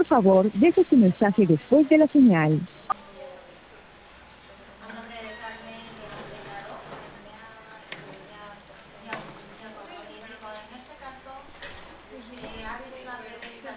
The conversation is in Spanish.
Por favor, deje su mensaje después de la señal.